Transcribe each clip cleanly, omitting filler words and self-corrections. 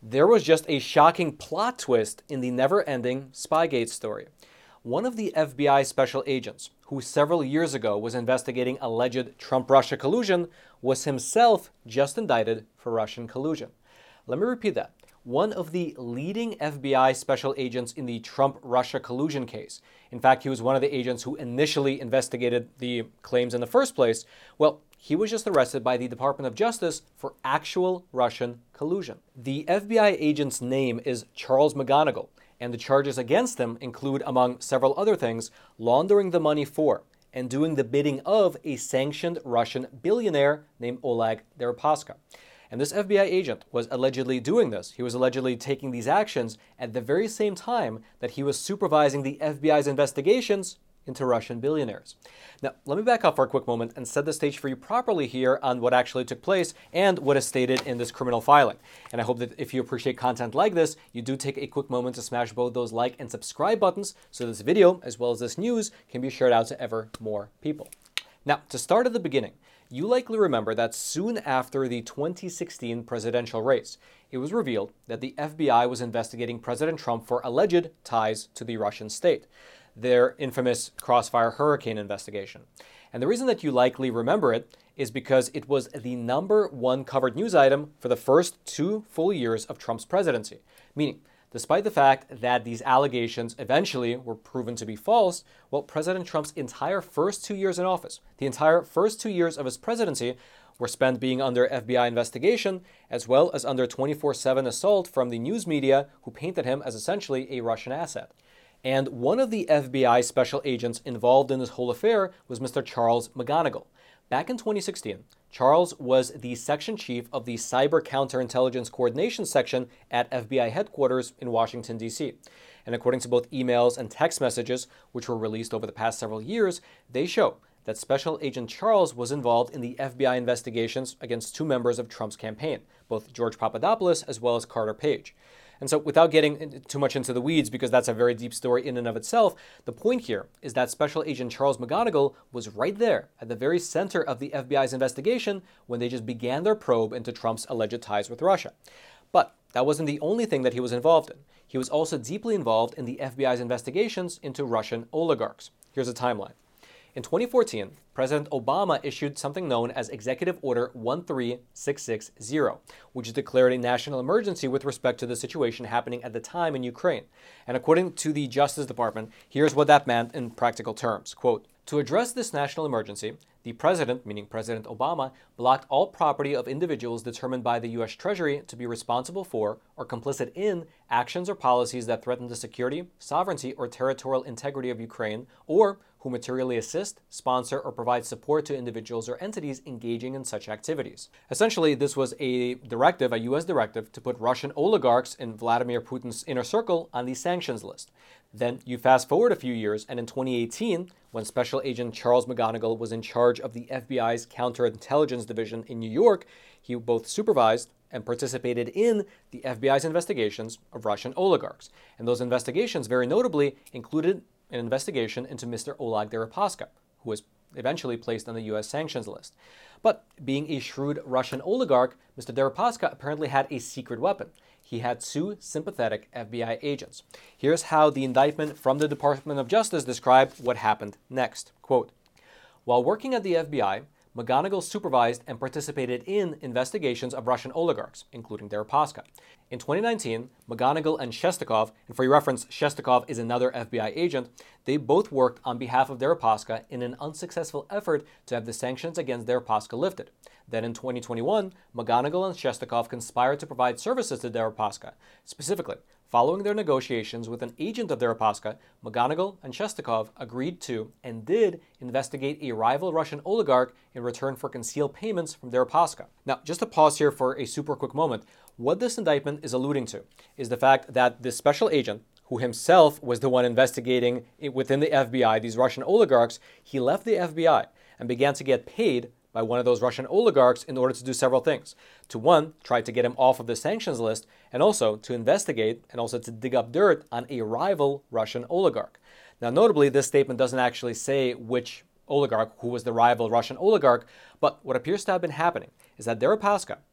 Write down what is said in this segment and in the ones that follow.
There was just a shocking plot twist in the never-ending Spygate story. One of the FBI special agents, who several years ago was investigating alleged Trump-Russia collusion, was himself just indicted for Russian collusion. Let me repeat that. One of the leading FBI special agents in the Trump-Russia collusion case. In fact, he was one of the agents who initially investigated the claims in the first place. Well, he was just arrested by the Department of Justice for actual Russian collusion. The FBI agent's name is Charles McGonigal, and the charges against him include, among several other things, laundering the money for and doing the bidding of a sanctioned Russian billionaire named Oleg Deripaska. And this FBI agent was allegedly doing this. He was allegedly taking these actions at the very same time that he was supervising the FBI's investigations into Russian billionaires. Now, let me back up for a quick moment and set the stage for you properly here on what actually took place and what is stated in this criminal filing. And I hope that if you appreciate content like this, you do take a quick moment to smash both those like and subscribe buttons so this video, as well as this news, can be shared out to ever more people. Now, to start at the beginning, you likely remember that soon after the 2016 presidential race, it was revealed that the FBI was investigating President Trump for alleged ties to the Russian state, their infamous Crossfire Hurricane investigation. And the reason that you likely remember it is because it was the #1 covered news item for the first 2 full years of Trump's presidency, meaning despite the fact that these allegations eventually were proven to be false, well, President Trump's entire first 2 years in office, the entire first 2 years of his presidency, were spent being under FBI investigation, as well as under 24/7 assault from the news media who painted him as essentially a Russian asset. And one of the FBI special agents involved in this whole affair was Mr. Charles McGonigal. Back in 2016, Charles was the section chief of the Cyber Counterintelligence Coordination Section at FBI headquarters in Washington, D.C. And according to both emails and text messages, which were released over the past several years, they show that Special Agent Charles was involved in the FBI investigations against 2 members of Trump's campaign, both George Papadopoulos as well as Carter Page. And so without getting too much into the weeds, because that's a very deep story in and of itself, the point here is that Special Agent Charles McGonigal was right there at the very center of the FBI's investigation when they just began their probe into Trump's alleged ties with Russia. But that wasn't the only thing that he was involved in. He was also deeply involved in the FBI's investigations into Russian oligarchs. Here's a timeline. In 2014, President Obama issued something known as Executive Order 13660, which declared a national emergency with respect to the situation happening at the time in Ukraine. And according to the Justice Department, here's what that meant in practical terms. Quote, "To address this national emergency, the President, meaning President Obama, blocked all property of individuals determined by the U.S. Treasury to be responsible for or complicit in actions or policies that threaten the security, sovereignty, or territorial integrity of Ukraine, or who materially assist, sponsor, or provide support to individuals or entities engaging in such activities." Essentially, this was a directive, a U.S. directive, to put Russian oligarchs in Vladimir Putin's inner circle on the sanctions list. Then you fast forward a few years, and in 2018, when Special Agent Charles McGonigal was in charge of the FBI's Counterintelligence Division in New York, he both supervised and participated in the FBI's investigations of Russian oligarchs. And those investigations, very notably, included an investigation into Mr. Oleg Deripaska, who was eventually placed on the U.S. sanctions list. But being a shrewd Russian oligarch, Mr. Deripaska apparently had a secret weapon. He had 2 sympathetic FBI agents. Here's how the indictment from the Department of Justice described what happened next. Quote, "While working at the FBI, McGonigal supervised and participated in investigations of Russian oligarchs, including Deripaska. In 2019, McGonigal and Shestakov, and for your reference, Shestakov is another FBI agent, they both worked on behalf of Deripaska in an unsuccessful effort to have the sanctions against Deripaska lifted. Then in 2021, McGonigal and Shestakov conspired to provide services to Deripaska. Specifically, following their negotiations with an agent of Deripaska, McGonigal and Shestakov agreed to and did investigate a rival Russian oligarch in return for concealed payments from Deripaska." Now, just to pause here for a super quick moment, what this indictment is alluding to is the fact that this special agent, who himself was the one investigating within the FBI these Russian oligarchs, he left the FBI and began to get paid by one of those Russian oligarchs in order to do several things. To one, try to get him off of the sanctions list, and also to investigate and also to dig up dirt on a rival Russian oligarch. Now, notably, this statement doesn't actually say which oligarch, who was the rival Russian oligarch, but what appears to have been happening is that Deripaska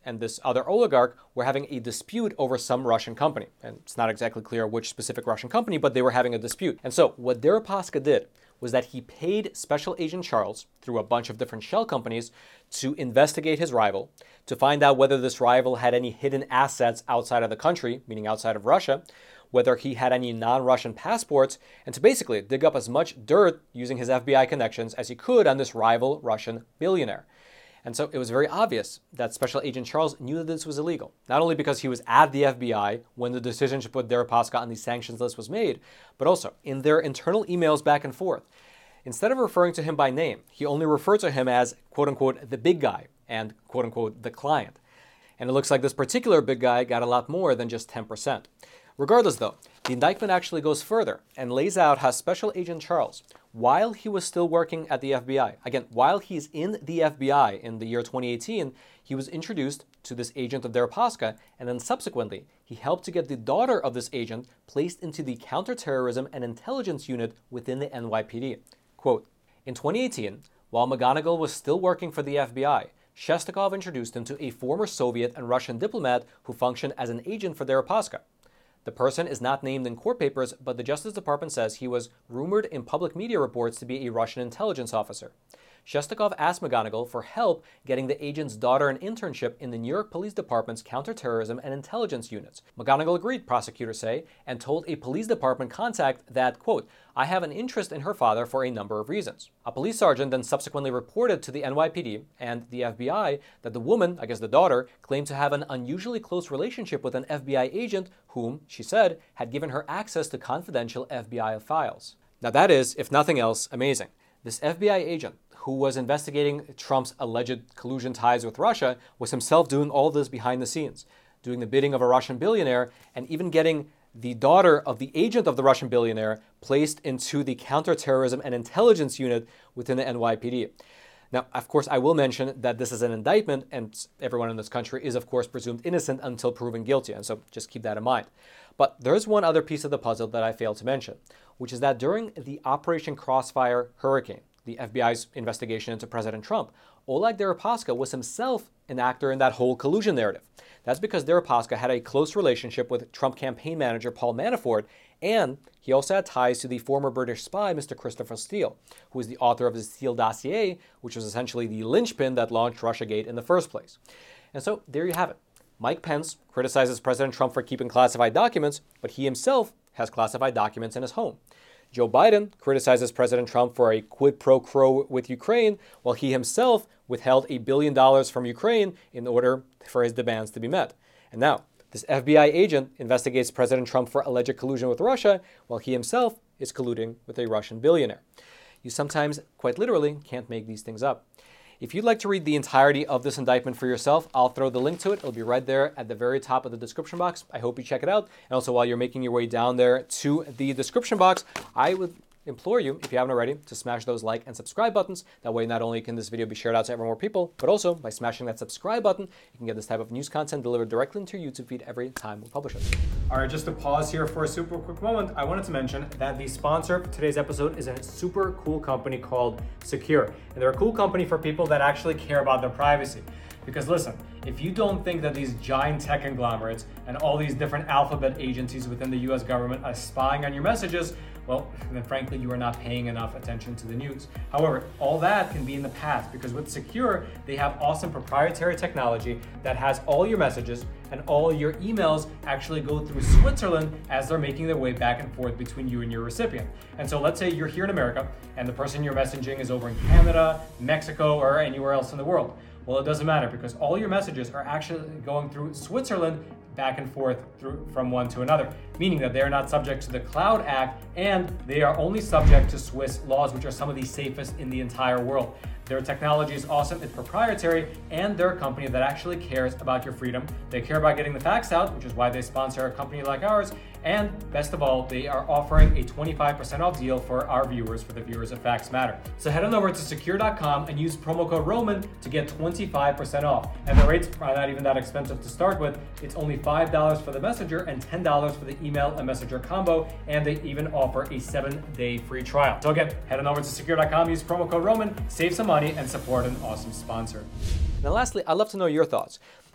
and this other oligarch were having a dispute over some Russian company. And it's not exactly clear which specific Russian company, but they were having a dispute. And so what Deripaska did was that he paid Special Agent Charles through a bunch of different shell companies to investigate his rival, to find out whether this rival had any hidden assets outside of the country, meaning outside of Russia, whether he had any non-Russian passports, and to basically dig up as much dirt using his FBI connections as he could on this rival Russian billionaire. And so it was very obvious that Special Agent Charles knew that this was illegal, not only because he was at the FBI when the decision to put Deripaska on the sanctions list was made, but also in their internal emails back and forth. Instead of referring to him by name, he only referred to him as, quote-unquote, the big guy and, quote-unquote, the client. And it looks like this particular big guy got a lot more than just 10%. Regardless, though, the indictment actually goes further and lays out how Special Agent Charles, while he was still working at the FBI, again, while he's in the FBI in the year 2018, he was introduced to this agent of Deripaska, and then subsequently, he helped to get the daughter of this agent placed into the Counterterrorism and Intelligence Unit within the NYPD. Quote, in 2018, while McGonigal was still working for the FBI, Shestakov introduced him to a former Soviet and Russian diplomat who functioned as an agent for Deripaska. The person is not named in court papers, but the Justice Department says he was rumored in public media reports to be a Russian intelligence officer. Shestakov asked McGonigal for help getting the agent's daughter an internship in the New York Police Department's Counterterrorism and Intelligence Units. McGonigal agreed, prosecutors say, and told a police department contact that, quote, I have an interest in her father for a number of reasons. A police sergeant then subsequently reported to the NYPD and the FBI that the woman, I guess the daughter, claimed to have an unusually close relationship with an FBI agent whom, she said, had given her access to confidential FBI files. Now that is, if nothing else, amazing. This FBI agent, who was investigating Trump's alleged collusion ties with Russia, was himself doing all this behind the scenes, doing the bidding of a Russian billionaire, and even getting the daughter of the agent of the Russian billionaire placed into the Counterterrorism and Intelligence Unit within the NYPD. Now, of course, I will mention that this is an indictment, and everyone in this country is, of course, presumed innocent until proven guilty, and so just keep that in mind. But there's one other piece of the puzzle that I failed to mention, which is that during the Operation Crossfire Hurricane, the FBI's investigation into President Trump, Oleg Deripaska was himself an actor in that whole collusion narrative. That's because Deripaska had a close relationship with Trump campaign manager Paul Manafort, and he also had ties to the former British spy, Mr. Christopher Steele, who is the author of the Steele dossier, which was essentially the linchpin that launched Russiagate in the first place. And so there you have it. Mike Pence criticizes President Trump for keeping classified documents, but he himself has classified documents in his home. Joe Biden criticizes President Trump for a quid pro quo with Ukraine, while he himself withheld $1 billion from Ukraine in order for his demands to be met. And now, this FBI agent investigates President Trump for alleged collusion with Russia, while he himself is colluding with a Russian billionaire. You sometimes, quite literally, can't make these things up. If you'd like to read the entirety of this indictment for yourself, I'll throw the link to it. It'll be right there at the very top of the description box. I hope you check it out. And also, while you're making your way down there to the description box, I would implore you, if you haven't already, to smash those like and subscribe buttons. That way, not only can this video be shared out to ever more people, but also by smashing that subscribe button, you can get this type of news content delivered directly into your YouTube feed every time we publish it. All right, just to pause here for a super quick moment, I wanted to mention that the sponsor for today's episode is a super cool company called Secure. And they're a cool company for people that actually care about their privacy. Because listen, if you don't think that these giant tech conglomerates and all these different alphabet agencies within the US government are spying on your messages, well, then frankly, you are not paying enough attention to the news. However, all that can be in the past because with Secure, they have awesome proprietary technology that has all your messages and all your emails actually go through Switzerland as they're making their way back and forth between you and your recipient. And so let's say you're here in America and the person you're messaging is over in Canada, Mexico, or anywhere else in the world. Well, it doesn't matter because all your messages are actually going through Switzerland back and forth from one to another, meaning that they are not subject to the Cloud Act and they are only subject to Swiss laws, which are some of the safest in the entire world. Their technology is awesome, it's proprietary, and they're a company that actually cares about your freedom. They care about getting the facts out, which is why they sponsor a company like ours. And best of all, they are offering a 25% off deal for our viewers, for the viewers of Facts Matter. So head on over to secure.com and use promo code Roman to get 25% off. And the rates are not even that expensive to start with. It's only $5 for the messenger and $10 for the email and messenger combo. And they even offer a 7-day free trial. So again, head on over to secure.com, use promo code Roman, save some money and support an awesome sponsor. Now lastly, I'd love to know your thoughts.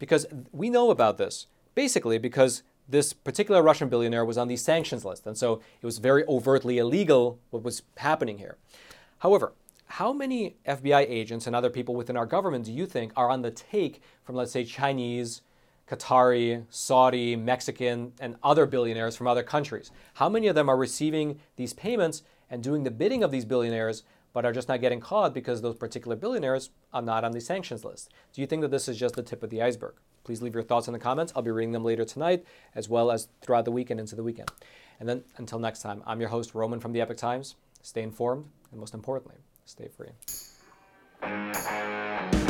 Because we know about this, basically because this particular Russian billionaire was on the sanctions list, and so it was very overtly illegal what was happening here. However, how many FBI agents and other people within our government do you think are on the take from, let's say, Chinese, Qatari, Saudi, Mexican, and other billionaires from other countries? How many of them are receiving these payments and doing the bidding of these billionaires, but are just not getting caught because those particular billionaires are not on the sanctions list? Do you think that this is just the tip of the iceberg? Please leave your thoughts in the comments. I'll be reading them later tonight, as well as throughout the week and into the weekend. And then until next time, I'm your host, Roman from the Epoch Times. Stay informed, and most importantly, stay free.